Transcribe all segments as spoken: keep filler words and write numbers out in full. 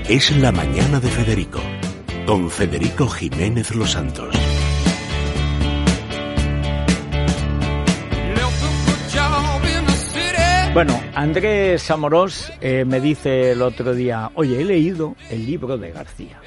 es La Mañana de Federico, con Federico Jiménez Los Santos. Bueno, Andrés Amorós eh, me dice el otro día, oye, he leído el libro de García.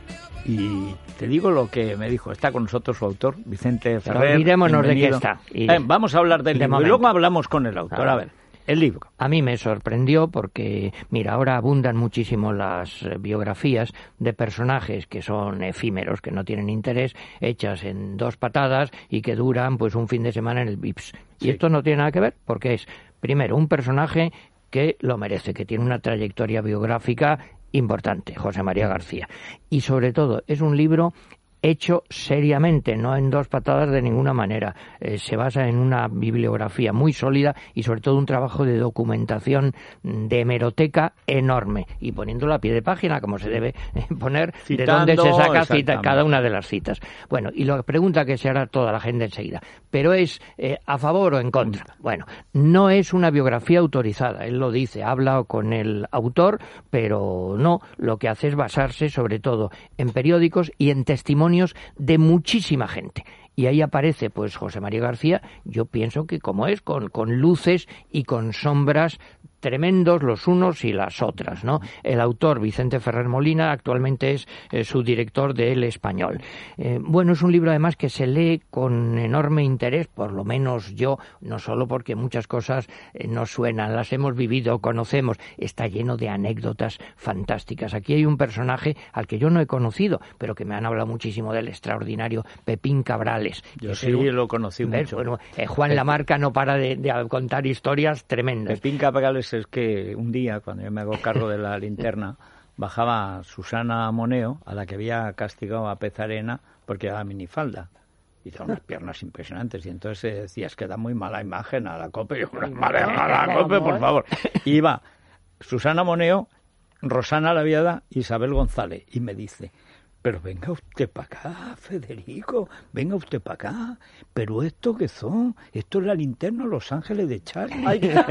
Y te digo lo que me dijo. Está con nosotros su autor, Vicente Ferrer. Olvidémonos de qué está. Y eh, vamos a hablar del de libro momento. y luego hablamos con el autor. Claro. A ver, el libro. A mí me sorprendió porque, mira, ahora abundan muchísimo las eh, biografías de personajes que son efímeros, que no tienen interés, hechas en dos patadas y que duran pues un fin de semana en el Vips. Sí. Y esto no tiene nada que ver porque es, primero, un personaje que lo merece, que tiene una trayectoria biográfica importante, José María García. Y sobre todo, es un libro hecho seriamente, no en dos patadas de ninguna manera. Eh, se basa en una bibliografía muy sólida y sobre todo un trabajo de documentación, de hemeroteca enorme, y poniéndolo a pie de página, como se debe poner, Citando, de dónde se saca cita, cada una de las citas. Bueno, y la pregunta que se hará toda la gente enseguida, ¿pero es eh, a favor o en contra? Bueno, no es una biografía autorizada, él lo dice, habla con el autor, pero no, lo que hace es basarse sobre todo en periódicos y en testimonios de muchísima gente. Y ahí aparece, pues, José María García, yo pienso que como es, con, con luces y con sombras tremendos los unos y las otras, ¿no? El autor, Vicente Ferrer Molina, actualmente es eh, su director de El Español. Eh, bueno, es un libro además que se lee con enorme interés, por lo menos yo, no solo porque muchas cosas eh, nos suenan, las hemos vivido, conocemos, está lleno de anécdotas fantásticas. Aquí hay un personaje al que yo no he conocido, pero que me han hablado muchísimo del extraordinario Pepín Cabrales. Yo sí un... lo conocí ¿ves? mucho. Bueno, eh, Juan Lamarca no para de, de contar historias tremendas. Pepín Cabrales es que un día, cuando yo me hago cargo de la linterna, bajaba Susana Moneo, a la que había castigado a Pez Arena porque era minifalda. Y tenía unas piernas impresionantes. Y entonces se decía, es que da muy mala imagen a la COPE. Yo, mala a la COPE, por favor. Y iba Susana Moneo, Rosana Laviada, Isabel González. Y me dice, pero venga usted para acá, Federico, venga usted para acá. Pero ¿esto qué son? Esto es la linterna Los Ángeles de Charlie.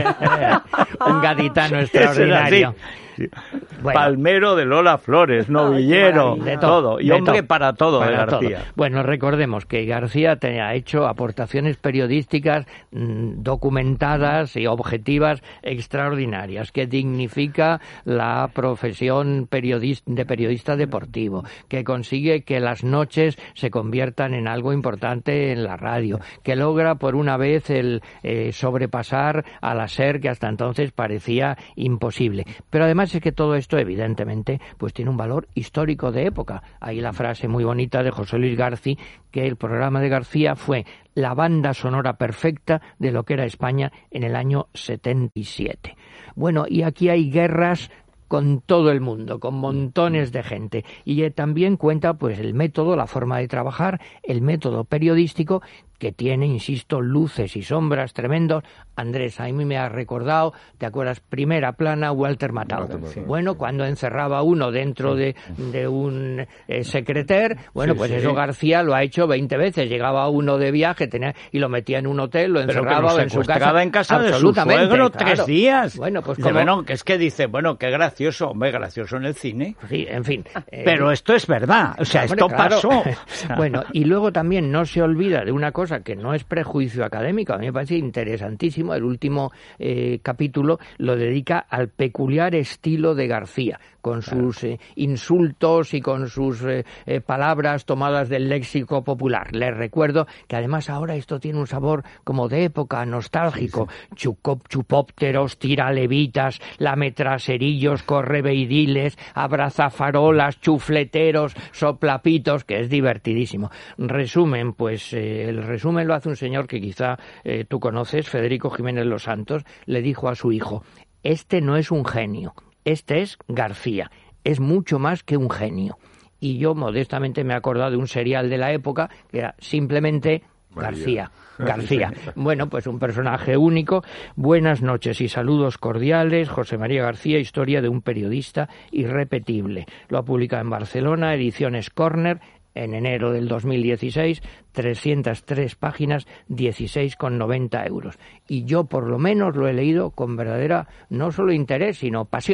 Un gaditano extraordinario. Sí. Bueno. Palmero de Lola Flores, novillero, Ay, de todo, todo, y de hombre todo, para todo para de García. Todo. Bueno, recordemos que García te ha hecho aportaciones periodísticas mmm, documentadas y objetivas extraordinarias, que dignifica la profesión periodista, de periodista deportivo, que consigue que las noches se conviertan en algo importante en la radio, que logra por una vez el eh, sobrepasar a la SER, que hasta entonces parecía imposible. Pero además es que todo esto evidentemente pues tiene un valor histórico de época. Hay la frase muy bonita de José Luis García, que el programa de García fue la banda sonora perfecta de lo que era España en el año setenta y siete. Bueno, y aquí hay guerras con todo el mundo, con montones de gente, y eh, también cuenta pues el método, la forma de trabajar, el método periodístico, que tiene, insisto, luces y sombras tremendos. Andrés, a mí me ha recordado, ¿te acuerdas? Primera plana, Walter Matthau. Sí, bueno, sí. Cuando encerraba uno dentro de, de un eh, secreter, bueno, sí, pues sí. Eso García lo ha hecho veinte veces. Llegaba uno de viaje tenía y lo metía en un hotel, lo encerraba lo en su casa. en casa de su suegro tres claro. días. Bueno, pues como... bueno, que es que dice, bueno, qué gracioso, hombre, gracioso en el cine. Sí, en fin. Eh... Pero esto es verdad, o sea, hombre, esto claro. pasó. Bueno, y luego también no se olvida de una cosa que no es prejuicio académico, a mí me parece interesantísimo. El último eh, capítulo lo dedica al peculiar estilo de García, con claro. sus eh, insultos y con sus eh, eh, palabras tomadas del léxico popular. Les recuerdo que además ahora esto tiene un sabor como de época, nostálgico. Sí, sí. Chucop, chupópteros, tiralevitas, lametraserillos, correveidiles, abrazafarolas, chufleteros, soplapitos, que es divertidísimo. Resumen, pues eh, el resumen lo hace un señor que quizá eh, tú conoces, Federico Jiménez Los Santos, le dijo a su hijo, este no es un genio, este es García, es mucho más que un genio. Y yo modestamente me he acordado de un serial de la época que era simplemente García. García. Bueno, pues un personaje único. Buenas noches y saludos cordiales. José María García, historia de un periodista irrepetible. Lo ha publicado en Barcelona, Ediciones Corner, en enero del dos mil dieciséis, trescientas tres páginas, dieciséis con noventa euros. Y yo por lo menos lo he leído con verdadera, no solo interés, sino pasión.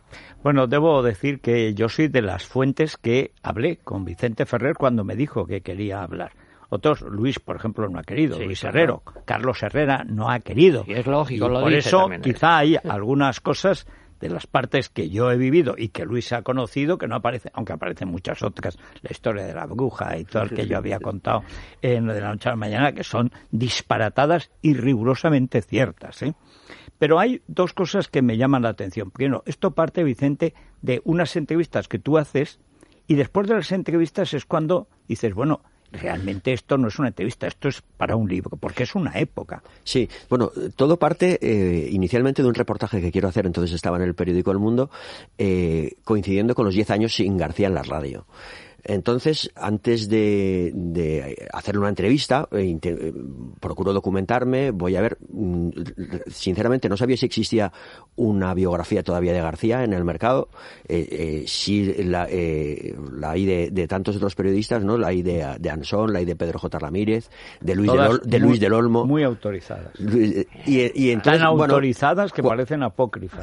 Bueno, debo decir que yo soy de las fuentes que hablé con Vicente Ferrer cuando me dijo que quería hablar. Otros, Luis, por ejemplo, no ha querido, sí, Luis claro. Herrero, Carlos Herrera no ha querido. Y es lógico, y lo por dice eso también, quizá hay algunas cosas de las partes que yo he vivido y que Luis ha conocido que no aparecen, aunque aparecen muchas otras, la historia de la bruja y todo el que yo había contado en De la noche a la mañana, que son disparatadas y rigurosamente ciertas, ¿eh? Pero hay dos cosas que me llaman la atención. Primero, esto parte, Vicente, de unas entrevistas que tú haces y después de las entrevistas es cuando dices, bueno, realmente esto no es una entrevista, esto es para un libro, porque es una época. Sí, bueno, todo parte eh, inicialmente de un reportaje que quiero hacer, entonces estaba en el periódico El Mundo, eh, coincidiendo con los diez años sin García en la radio. Entonces, antes de, de hacer una entrevista, eh, inter, eh, procuro documentarme, voy a ver, mm, sinceramente no sabía si existía una biografía todavía de García en el mercado, eh, eh, sí la, eh, la hay de, de tantos otros periodistas, ¿no? La hay de, de Ansón, la hay de Pedro J. Ramírez, de Luis, del, Ol, de, muy, Luis del Olmo. Muy autorizadas. Y, y entonces, Tan bueno, autorizadas que parecen apócrifas.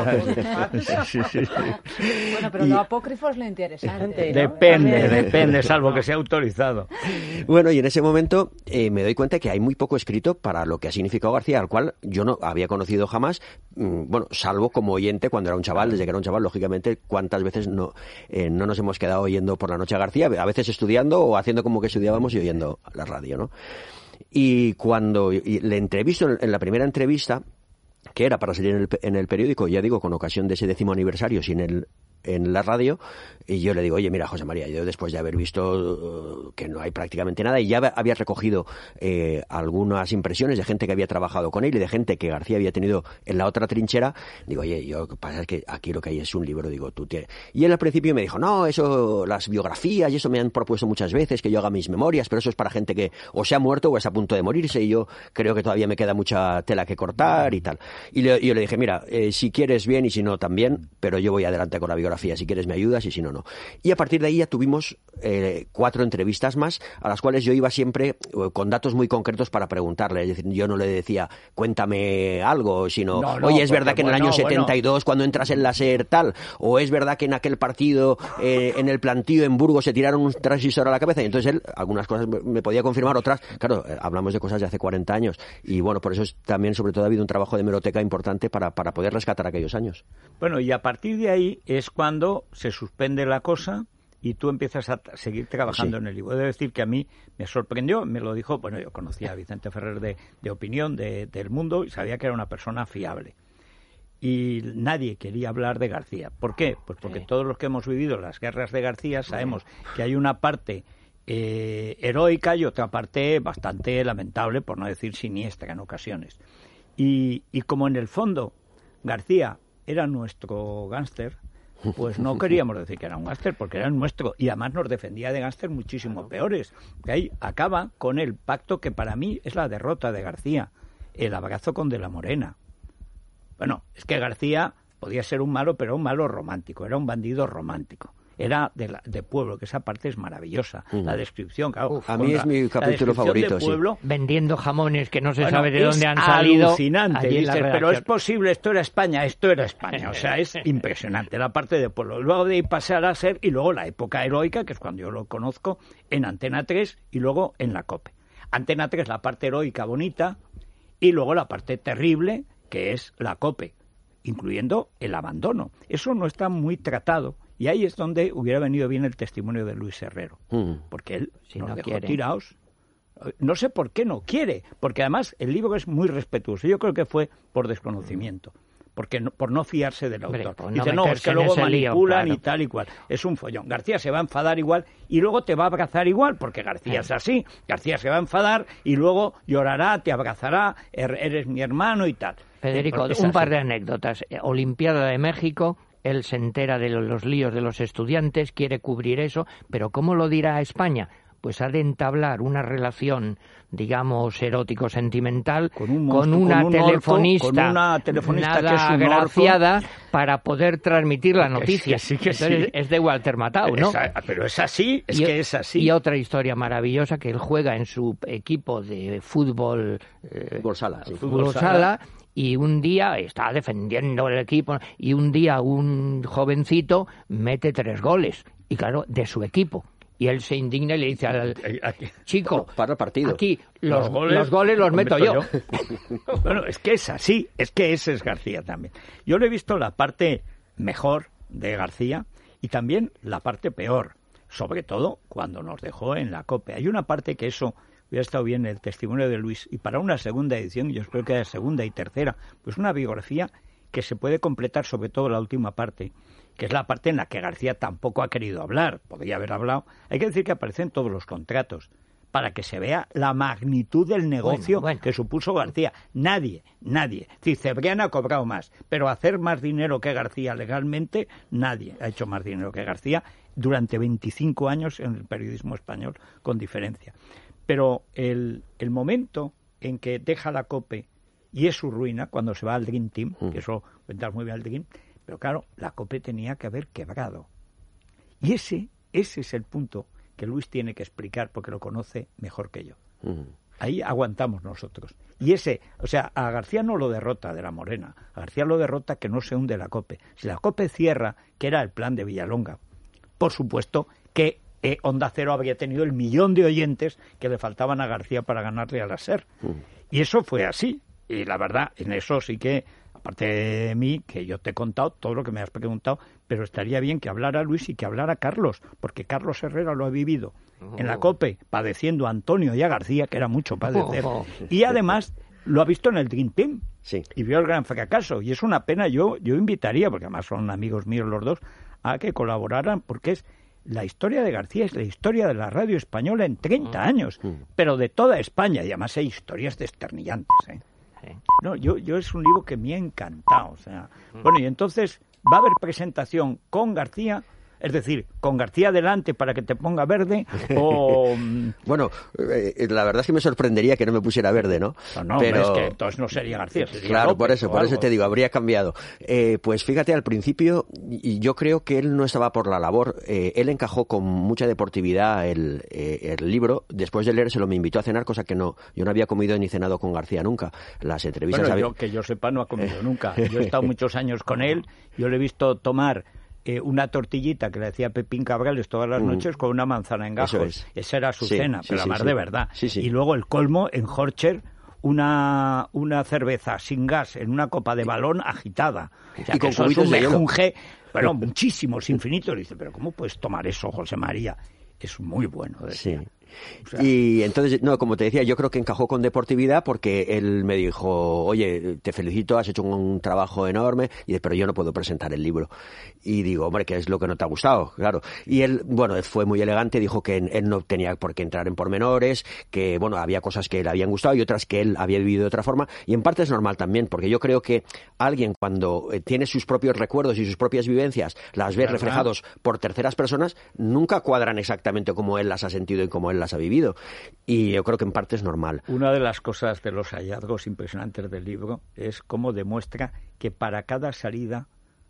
sí, sí, sí. Bueno, pero y, lo apócrifo es lo interesante, ¿no? Depende. Depende, salvo que sea autorizado. Bueno, y en ese momento eh, me doy cuenta que hay muy poco escrito para lo que ha significado García, al cual yo no había conocido jamás, mmm, bueno, salvo como oyente cuando era un chaval, desde que era un chaval, lógicamente, cuántas veces no, eh, no nos hemos quedado oyendo por la noche a García, a veces estudiando o haciendo como que estudiábamos y oyendo la radio, ¿no? Y cuando y le entrevisto, en la primera entrevista, que era para salir en el, en el periódico, ya digo, con ocasión de ese décimo aniversario, sin el en la radio, y yo le digo, oye, mira, José María, yo después de haber visto uh, que no hay prácticamente nada, y ya había recogido eh, algunas impresiones de gente que había trabajado con él y de gente que García había tenido en la otra trinchera, digo, oye, yo, lo que pasa es que aquí lo que hay es un libro, digo, tú tienes... Y él al principio me dijo, no, eso, las biografías, y eso me han propuesto muchas veces, que yo haga mis memorias, pero eso es para gente que o se ha muerto o está a punto de morirse, y yo creo que todavía me queda mucha tela que cortar y tal. Y le, yo le dije, mira, eh, si quieres bien y si no también, pero yo voy adelante con la biografía. Si quieres me ayudas y si no, no. Y a partir de ahí ya tuvimos eh, cuatro entrevistas más, a las cuales yo iba siempre eh, con datos muy concretos para preguntarle. Es decir, yo no le decía, cuéntame algo, sino, no, no, oye, es verdad que en el año bueno, setenta y dos, bueno. cuando entras en la SER tal, o es verdad que en aquel partido, eh, en el plantío en Burgos se tiraron un transistor a la cabeza. Y entonces él, algunas cosas me podía confirmar, otras, claro, eh, hablamos de cosas de hace cuarenta años. Y bueno, por eso es, también, sobre todo, ha habido un trabajo de hemeroteca importante para, para poder rescatar aquellos años. Bueno, y a partir de ahí es cuando se suspende la cosa y tú empiezas a seguir trabajando sí. en el libro. He de decir que a mí me sorprendió, me lo dijo, bueno, yo conocía a Vicente Ferrer de, de Opinión, de, del Mundo, y sabía que era una persona fiable. Y nadie quería hablar de García. ¿Por qué? Pues porque sí. todos los que hemos vivido las guerras de García sabemos que hay una parte eh, heroica y otra parte bastante lamentable, por no decir siniestra en ocasiones. Y, y como en el fondo García era nuestro gángster, pues no queríamos decir que era un gángster, porque era nuestro, y además nos defendía de gángster muchísimo peores. Que ahí acaba con el pacto que para mí es la derrota de García, el abrazo con De la Morena. Bueno, es que García podía ser un malo, pero un malo romántico, era un bandido romántico. Era de, la, de pueblo, que esa parte es maravillosa. Uh-huh. La descripción, claro. Uf, a mí es mi capítulo favorito, pueblo, sí. Vendiendo jamones que no se bueno, sabe de dónde han salido. Alucinante, dices, pero es posible, esto era España, esto era España. O sea, es impresionante la parte de pueblo. Luego de ahí pasar a ser, y luego la época heroica, que es cuando yo lo conozco, en Antena tres y luego en la COPE. Antena tres, la parte heroica bonita, y luego la parte terrible, que es la COPE, incluyendo el abandono. Eso no está muy tratado. Y ahí es donde hubiera venido bien el testimonio de Luis Herrero, mm. porque él si nos no dejó quiere. tirados. No sé por qué no quiere, porque además el libro es muy respetuoso. Yo creo que fue por desconocimiento, porque no, por no fiarse del autor. Hombre, pues no Dice, no, es que luego manipulan lío, claro. y tal y cual. Es un follón. García se va a enfadar igual y luego te va a abrazar igual, porque García es así. García se va a enfadar y luego llorará, te abrazará, eres mi hermano y tal. Federico, un par de anécdotas. Olimpiada de México... Él se entera de los líos de los estudiantes, quiere cubrir eso, pero ¿cómo lo dirá a España? Pues ha de entablar una relación, digamos, erótico-sentimental con, un monstruo, con, una, con, un telefonista, orto, con una telefonista nada que es un agraciada orto. Para poder transmitir la noticia. Es que sí, que Entonces, sí. Es de Walter Matthau, ¿no? Esa, pero es así, es y, que es así. Y otra historia maravillosa, que él juega en su equipo de fútbol... Eh, fútbol sala. Sí. Fútbol sala. y un día está defendiendo el equipo y un día un jovencito mete tres goles y claro, de su equipo. Y él se indigna y le dice al chico, para el partido. Aquí los, los, goles, los goles los meto, meto yo. yo. Bueno, es que es así, es que ese es García también. Yo le he visto la parte mejor de García y también la parte peor, sobre todo cuando nos dejó en la COPE. Hay una parte que eso hubiera estado bien, el testimonio de Luis, y para una segunda edición, yo creo que hay segunda y tercera, pues una biografía que se puede completar, sobre todo la última parte, que es la parte en la que García tampoco ha querido hablar, podría haber hablado. Hay que decir que aparecen todos los contratos, para que se vea la magnitud del negocio bueno, bueno. que supuso García. Nadie, nadie. Si Cebrián ha cobrado más, pero hacer más dinero que García legalmente, nadie ha hecho más dinero que García durante veinticinco años en el periodismo español, con diferencia. Pero el, el momento en que deja la COPE y es su ruina, cuando se va al Dream Team, mm. que eso cuentas muy bien al Dream, pero claro, la COPE tenía que haber quebrado. Y ese, ese es el punto que Luis tiene que explicar porque lo conoce mejor que yo. Uh-huh. Ahí aguantamos nosotros. Y ese, o sea, a García no lo derrota de la Morena, a García lo derrota que no se hunde la COPE. Si la COPE cierra, que era el plan de Villalonga, por supuesto que eh, Onda Cero habría tenido el millón de oyentes que le faltaban a García para ganarle a la SER. Uh-huh. Y eso fue así. Y la verdad, en eso sí que, aparte de mí, que yo te he contado todo lo que me has preguntado, pero estaría bien que hablara Luis y que hablara Carlos, porque Carlos Herrera lo ha vivido oh. en la COPE, padeciendo a Antonio y a García, que era mucho padecer, oh. y además lo ha visto en el Dream Team, sí. y vio el gran fracaso, y es una pena. Yo, yo invitaría, porque además son amigos míos los dos, a que colaboraran, porque es la historia de García, es la historia de la radio española en treinta años, mm. pero de toda España, y además hay historias desternillantes, ¿eh? No, yo, yo es un libro que me ha encantado, o sea, bueno, y entonces va a haber presentación con García, es decir, con García delante para que te ponga verde, o... Bueno, eh, la verdad es que me sorprendería que no me pusiera verde, ¿no? No, no, pero... es que entonces no sería García, sería Claro, López, por eso, por eso te digo, habría cambiado. Eh, pues fíjate, al principio, y yo creo que él no estaba por la labor, eh, él encajó con mucha deportividad el, eh, el libro, después de leérselo me invitó a cenar, cosa que no, yo no había comido ni cenado con García nunca. Las entrevistas... Bueno, había... yo, que yo sepa, no ha comido nunca. Yo he estado muchos años con él, yo le he visto tomar... Eh, una tortillita que le hacía Pepín Cabrales todas las noches mm. con una manzana en gajos. Es. Esa era su sí, cena, sí, pero sí, la más sí. de verdad. Sí, sí. Y luego el colmo en Horcher, una, una cerveza sin gas en una copa de balón agitada. O sea, y que con eso es un de mejunje, bueno, muchísimos, infinitos. Dice, pero ¿cómo puedes tomar eso, José María? Es muy bueno, decía. Sí. O sea, y entonces, no, como te decía, yo creo que encajó con deportividad porque él me dijo, oye, te felicito, has hecho un trabajo enorme, y pero yo no puedo presentar el libro. Y digo, hombre, ¿qué es lo que no te ha gustado? Claro. Y él, bueno, fue muy elegante, dijo que él no tenía por qué entrar en pormenores, que, bueno, había cosas que le habían gustado y otras que él había vivido de otra forma, y en parte es normal también, porque yo creo que alguien cuando tiene sus propios recuerdos y sus propias vivencias, las ve reflejados por terceras personas, nunca cuadran exactamente como él las ha sentido y como él las ha vivido, y yo creo que en parte es normal. Una de las cosas de los hallazgos impresionantes del libro es cómo demuestra que para cada salida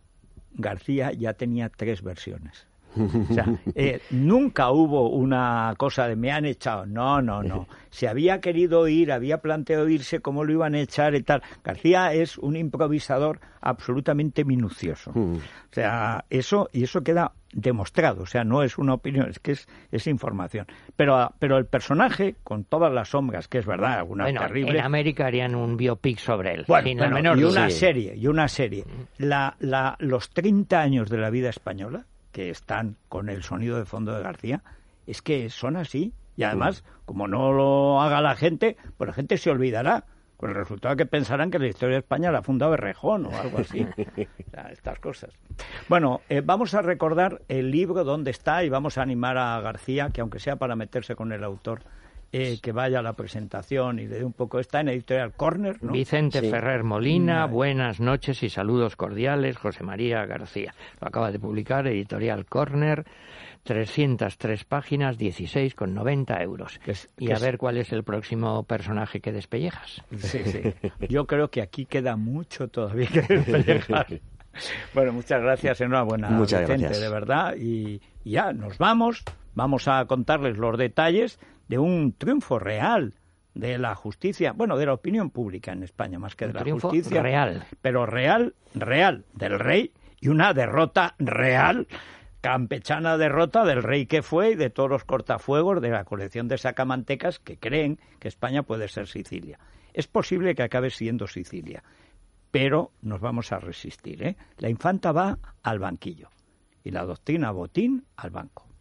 García ya tenía tres versiones. O sea, eh, nunca hubo una cosa de me han echado, no, no, no. Se había querido ir, había planteado irse, cómo lo iban a echar y tal. García es un improvisador absolutamente minucioso. O sea, eso, y eso queda demostrado, o sea, no es una opinión, es que es, es información. Pero, pero el personaje, con todas las sombras, que es verdad, algunas bueno, terribles... en América harían un biopic sobre él. Bueno, sin bueno, menor y una sí. serie, y una serie. La, la, los treinta años de la vida española, que están con el sonido de fondo de García, es que son así. Y además, sí. como no lo haga la gente, pues la gente se olvidará. Con el resultado que pensarán que la historia de España la ha fundado Errejón o algo así. O sea, estas cosas. Bueno, eh, vamos a recordar el libro dónde está y vamos a animar a García, que aunque sea para meterse con el autor, eh, que vaya a la presentación y le dé un poco... Está en Editorial Corner, ¿no? Vicente sí. Ferrer Molina, buenas noches y saludos cordiales, José María García. Lo acaba de publicar Editorial Corner, trescientas tres páginas, dieciséis con noventa euros. Que es, y que a es... ver cuál es el próximo personaje que despellejas. Sí, sí. Yo creo que aquí queda mucho todavía que despellejar. Bueno, muchas gracias, enhorabuena, muchas Vicente, gracias. de verdad. Y, y ya, nos vamos. Vamos a contarles los detalles de un triunfo real de la justicia, bueno, de la opinión pública en España, más que de Un la justicia. triunfo real. Pero real, real, del rey, y una derrota real, campechana derrota del rey que fue y de todos los cortafuegos de la colección de sacamantecas que creen que España puede ser Sicilia. Es posible que acabe siendo Sicilia, pero nos vamos a resistir, ¿eh? La infanta va al banquillo y la doctrina Botín al banco.